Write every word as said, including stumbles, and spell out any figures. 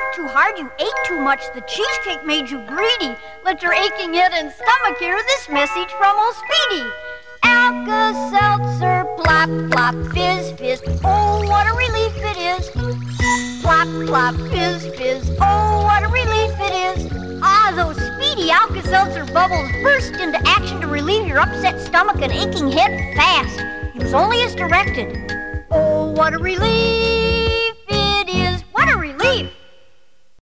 laughed too hard, you ate too much, the cheesecake made you greedy. Let your aching head and stomach hear this message from old Speedy. Alka-Seltzer, plop, plop, fizz, fizz, oh, what a relief it is. Plop, plop, fizz, fizz, oh, what a relief it is. Ah, those speedy Alka-Seltzer bubbles burst into action to relieve your upset stomach and aching head fast. It was only as directed. Oh, what a relief